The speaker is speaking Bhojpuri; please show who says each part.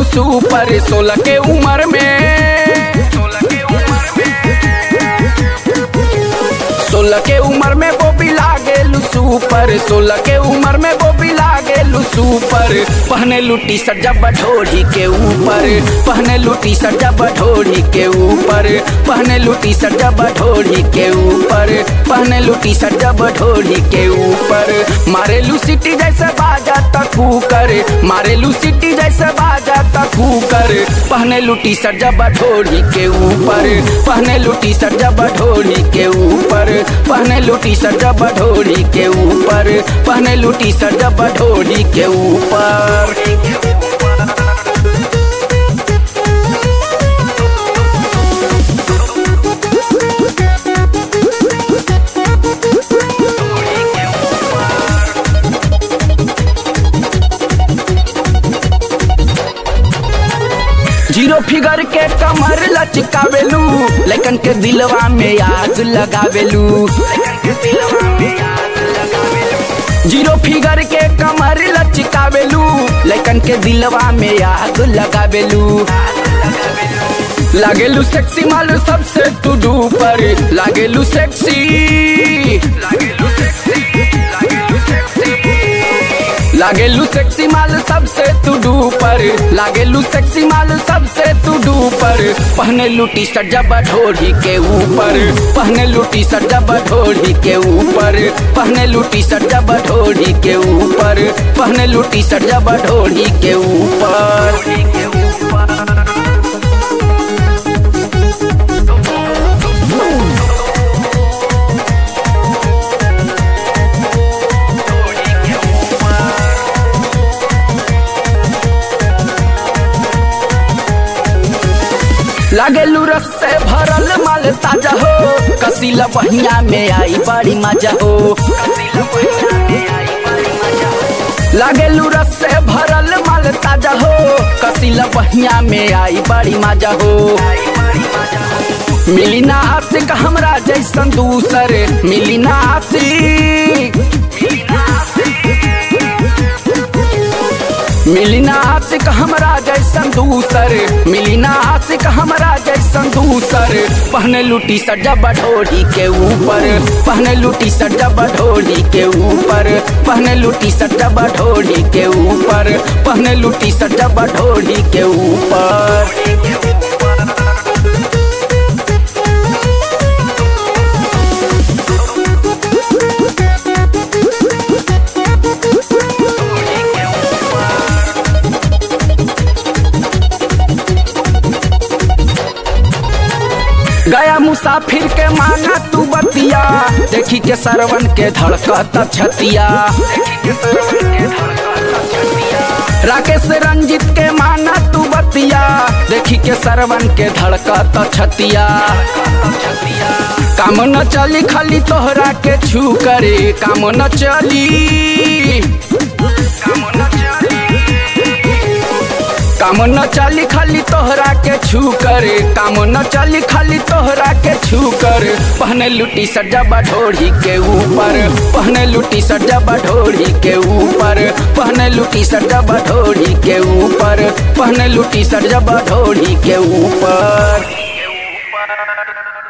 Speaker 1: सुपर 16 के उम्र में 16 के उम्र में बॉबी लागेलू सुपर 16 के उम्र में बॉबी लागेलू सुपर पहने लूटी सजब ढोरी के ऊपर पहने लूटी सजब ढोरी के ऊपर पहने लूटी सजब ढोरी के ऊपर पहने लूटी सजब ढोरी के ऊपर मारेलू सिटी जैसे बाजा तकू कर मारेलू सिटी जैसे बाजा तकू कर पहने लूटी सजब ढोरी के ऊपर पहने लूटी सजब ढोरी के ऊपर पहने लूटी सजब ढोरी के ऊपर पहने लूटी सजब ढोरी के ऊपर। जीरो फिगर के कमर लचकावेलू लेकिन के दिलवा में आग लगावेलू जीरो फिगर के कमर लचकावेलू लेकिन के दिलवा में आग लगावेलू लागेलू सेक्सी मालू सबसे तू डूपर लागेलू सेक्सी लागेलू सेक्सी माल सबसे तू डूपर लागेलू सेक्सी माल सबसे तू डूपर पहने लूटी सजब ढोरी के ऊपर पहने लूटी सजब ढोरी के ऊपर पहने लूटी सजब ढोरी के ऊपर पहने लूटी सजब ढोरी के ऊपर। लागेलू रस से भरल माल ताजा हो कसीला बहिया में आई बड़ी मजा हो लागेलू रस से भरल माल ताजा हो कसीला बहिया में आई बड़ी मजा हो मिली ना आशिक हमरा जैसन दूसर मिली ना आशिक मिली ना आशिक हमरा जैसन दूसर मिली ना आशिक हमरा जैसन दूसर पहने लूटी सजब ढोरी के ऊपर पहने लूटी सजब ढोरी के ऊपर पहने लूटी सजब ढोरी के ऊपर पहने लूटी सजब ढोरी के ऊपर। गया मुसाफिर के माना तू बतिया देखी के सरवन के धड़कता छतिया राकेश रंजित के माना तू बतिया देखी के सरवन के धड़कता छतिया काम न चली खाली तोहरा के छू करे काम न चली काम न चली खाली तोहरा के छू करे काम न चली खाली तोहरा के छू कर पहने लूटी सजब ढोरी के ऊपर पहने लूटी सजब ढोरी के ऊपर पहने लूटी सजब ढोरी के ऊपर पहने लूटी सजब ढोरी के ऊपर।